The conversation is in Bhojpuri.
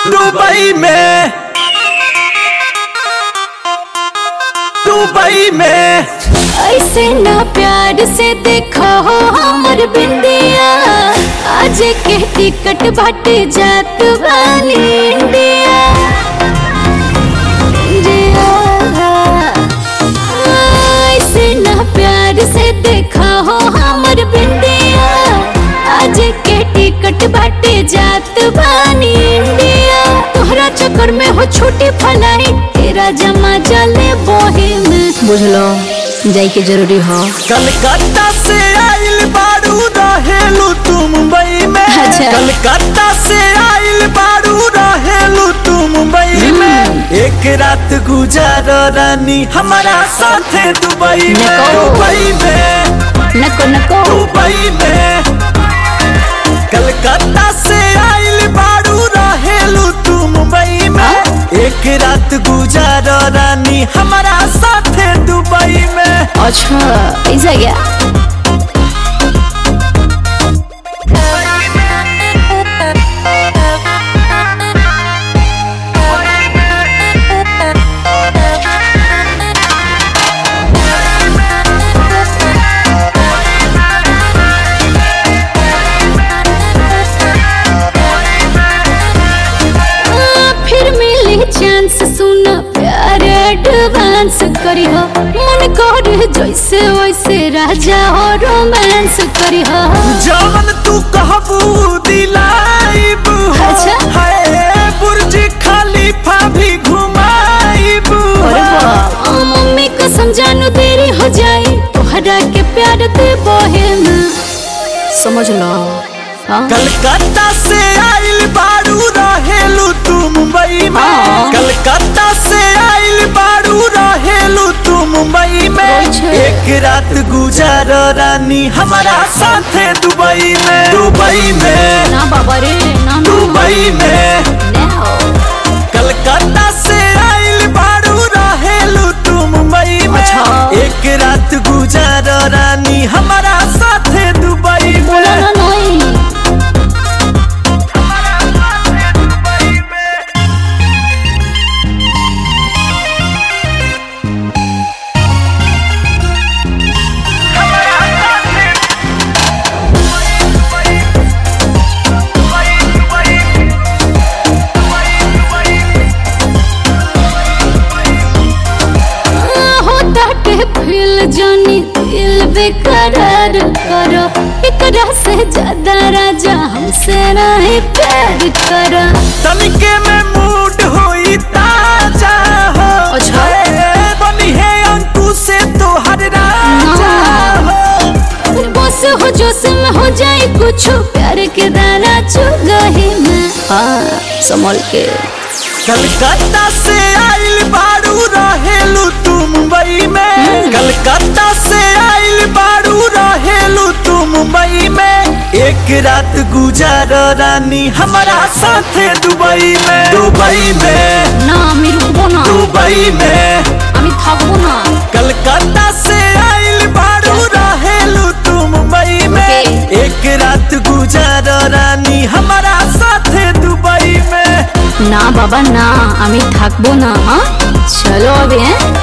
दुबई में ऐसे ना प्यार से देखो हो हमर बिंदिया, आज के टिकट बाट जात वाली इंडिया। ऐसे ना प्यार से देखो हो हमर बिंदिया, आज के टिकट बाट जात वाली इंडिया। तोहरा चक्कर में हो छोटी फलाई, तेरा जमा जले बोहे में बुझलो जाई के जरूरी हो। कलकत्ता से आइल बारू रहेलू तू मुंबई में। अच्छा। कलकत्ता से आइल बारू रहेलू तू मुंबई में। एक रात गुजार रानी हमारा साथे दुबई में। दुबई में नको दुबई में। कलकत्ता से आइल बारू रहेलू तू मुंबई में। एक रात गुजार रानी हमारा साथे दुबई में। अच्छा ऐसा क्या? फिर मिली चांस, सुना प्यार एडवांस करी हो। मन कर जैसे वैसे राजा हो रोमांस करी हो। जवन तू कहबू दिलाइब हो। अच्छा। हाय बुर्ज खलीफा भी घुमाइब हो। मम्मी को समझानो देरी हो जाए, तोहरा के प्यार दे बोहे में समझ लो। हाँ? कलकत्ता से आइल बारू रहेलू तू मुंबई में। हाँ। कलकत्ता से आइल बारू रहेलू तू मुंबई में। एक रात गुजार रानी हमारा साथे दुबई में। दुबई में ना बाबा रे ना दुबई में। कलकत्ता से आइल बारू रहेलू तू मुंबई में। अच्छा। एक रात गुजार रानी हमारा साथे दुबई बोला में। ना नहीं। फील जानी दिल बेकरार करो, एकरा से ज्यादा राजा हमसे नहीं प्यार करो। तनिके में मूड होई ताजा हो। अच्छा। बनी है अंकु से तो हर राजा हो। बस हो जोश में हो जाए कुछ, प्यार के दाना चुगही में। हाँ संभल के। कलकत्ता से आइल बारू रहेलू तू मुंबई में। कलकत्ता से आइल बारू रहेलू तू मुंबई में। एक रात गुजार रानी हमारा साथे दुबई में। दुबई में ना আমি রুকবো না। दुबई में আমি থাকবো না। कलकत्ता से आइल बारू रहेलू तू मुंबई में। एक रात गुजार रानी हमारा साथे दुबई में। না বাবা না, আমি থাকবো না। চলো अभी हैं।